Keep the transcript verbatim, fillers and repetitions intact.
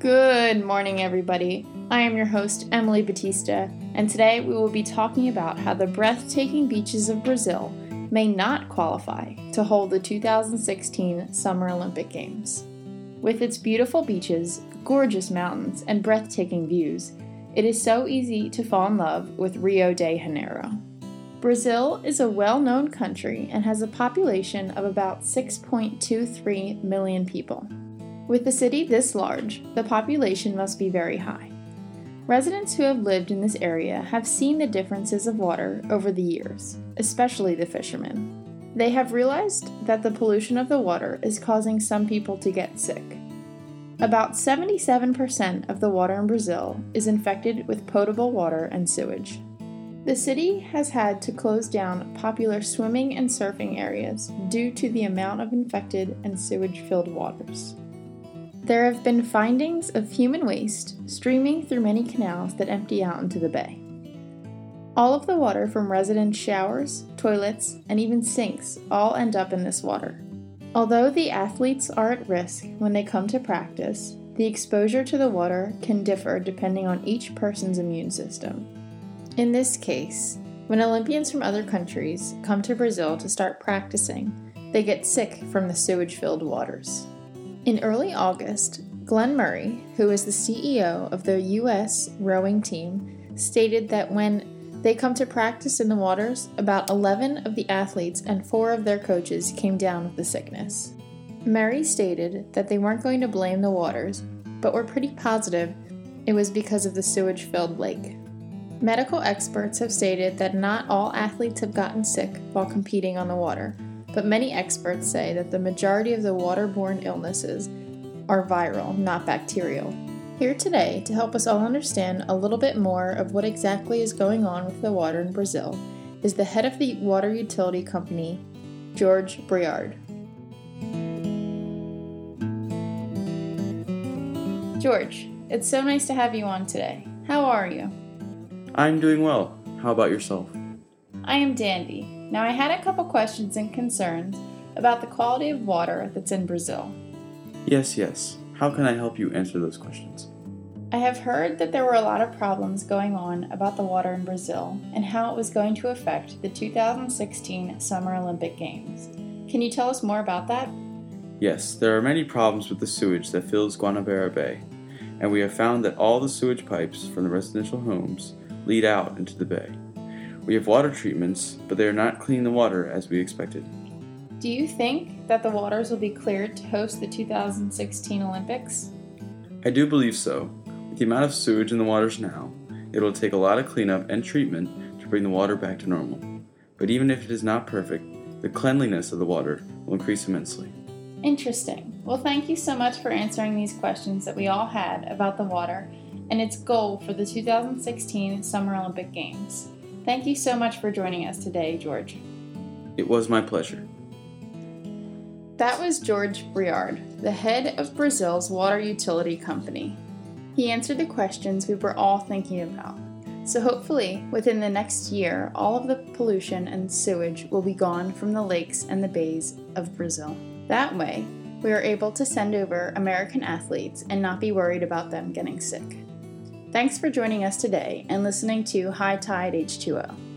Good morning, everybody. I am your host, Emily Batista, and today we will be talking about how the breathtaking beaches of Brazil may not qualify to hold the two thousand sixteen Summer Olympic Games. With its beautiful beaches, gorgeous mountains, and breathtaking views, it is so easy to fall in love with Rio de Janeiro. Brazil is a well-known country and has a population of about six point two three million people. With a city this large, the population must be very high. Residents who have lived in this area have seen the differences of water over the years, especially the fishermen. They have realized that the pollution of the water is causing some people to get sick. About seventy-seven percent of the water in Brazil is infected with potable water and sewage. The city has had to close down popular swimming and surfing areas due to the amount of infected and sewage-filled waters. There have been findings of human waste streaming through many canals that empty out into the bay. All of the water from resident showers, toilets, and even sinks all end up in this water. Although the athletes are at risk when they come to practice, the exposure to the water can differ depending on each person's immune system. In this case, when Olympians from other countries come to Brazil to start practicing, they get sick from the sewage-filled waters. In early August, Glenn Murray, who is the C E O of the U S rowing team, stated that when they come to practice in the waters, about eleven of the athletes and four of their coaches came down with the sickness. Murray stated that they weren't going to blame the waters, but were pretty positive it was because of the sewage-filled lake. Medical experts have stated that not all athletes have gotten sick while competing on the water, but many experts say that the majority of the waterborne illnesses are viral, not bacterial. Here today to help us all understand a little bit more of what exactly is going on with the water in Brazil is the head of the water utility company, George Briard. George, it's so nice to have you on today. How are you? I'm doing well. How about yourself? I am dandy. Now, I had a couple questions and concerns about the quality of water that's in Brazil. Yes, yes. How can I help you answer those questions? I have heard that there were a lot of problems going on about the water in Brazil and how it was going to affect the two thousand sixteen Summer Olympic Games. Can you tell us more about that? Yes, there are many problems with the sewage that fills Guanabara Bay, and we have found that all the sewage pipes from the residential homes lead out into the bay. We have water treatments, but they are not cleaning the water as we expected. Do you think that the waters will be cleared to host the two thousand sixteen Olympics? I do believe so. With the amount of sewage in the waters now, it will take a lot of cleanup and treatment to bring the water back to normal. But even if it is not perfect, the cleanliness of the water will increase immensely. Interesting. Well, thank you so much for answering these questions that we all had about the water and its goal for the two thousand sixteen Summer Olympic Games. Thank you so much for joining us today, George. It was my pleasure. That was George Briard, the head of Brazil's water utility company. He answered the questions we were all thinking about. So hopefully, within the next year, all of the pollution and sewage will be gone from the lakes and the bays of Brazil. That way, we are able to send over American athletes and not be worried about them getting sick. Thanks for joining us today and listening to High Tide H two O.